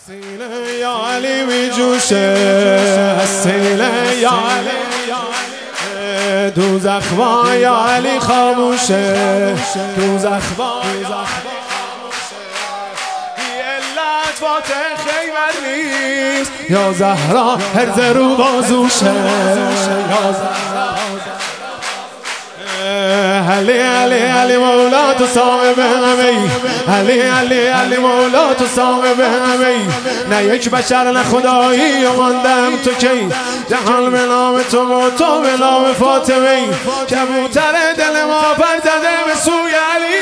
سینه یا علی می جوشه، سینه یا علی دوزخ با یا علی خاموشه، دوزخ با علت فاتح خیبر نیست، یا زهرا هرز رو بازوشه، یا زهرا علی علی علی مولا تو صاحب همه‌ای، علی علی علی مولا تو صاحب همه‌ای، نه یک بشر نه خدایی و ماندم تو کی، جهان به نام تو و تو به نام فاطمه، کبوتر دل ما پر زده به سوی علی،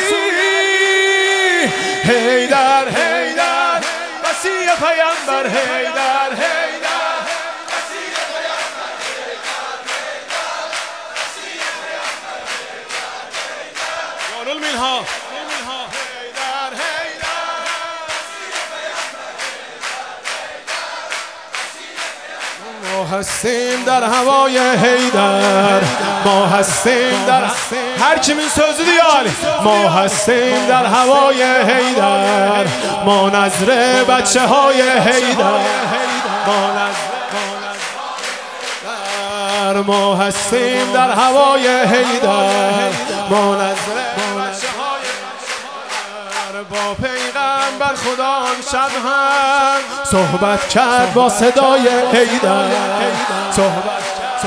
حیدر حیدر مسیح پیامبر، حیدر حیدر المنها حیدر حیدر ما هستیم در هوای حیدر، ما هستیم در هر کی من sözü دیال، ما هستیم در هوای حیدر، ما نظر بچه های حیدر، ما هستیم در هوای حیدر، ما نظر بچه های حیدر، با پیغمبر خدا شب هم صحبت کرد با صدای حیدر، صحبت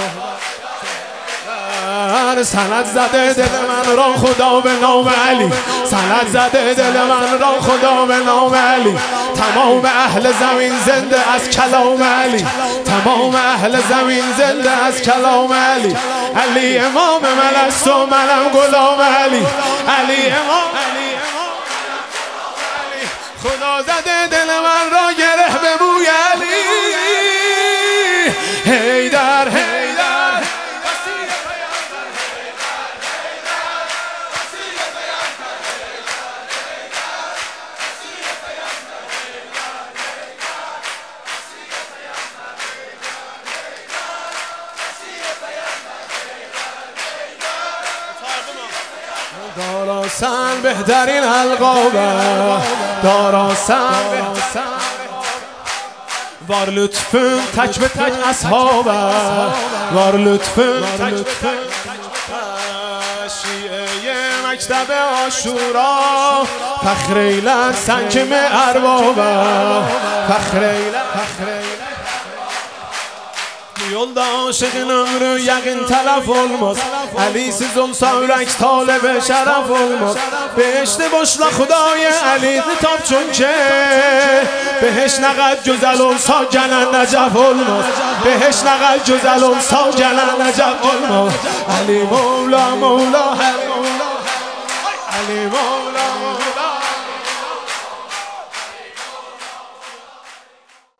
سند زده دل من را خدا به نام علی، سند زده دل من را خدا به نام علی، تمام اهل زمین زنده از کلام علی، تمام اهل زمین زنده از کلام علی، علی امام من است و منم غلام علی، علی امام علی خدا زده دل من را گره به بوی علی، حیدر حیدر داراسن بهترین القابه، داراسن var lütfün tek ve tek ashabe، var lütfün tek ve tek شیعه مکتب عاشورا، فخر ایلن سنگ اربابه، فخر ایلن yolda aşığın ömrü yakın telef olmaz, Ali'siz olsa ürek talebe şeref olmaz, Behişti boşla Xudaya Ali'ni tap çünkü, Behiş ne kadar güzel olsa gelen necef olmaz, Behiş ne kadar güzel olsa gelen necef olmaz, Ali Mevla Mevla Ali Mevla Mevla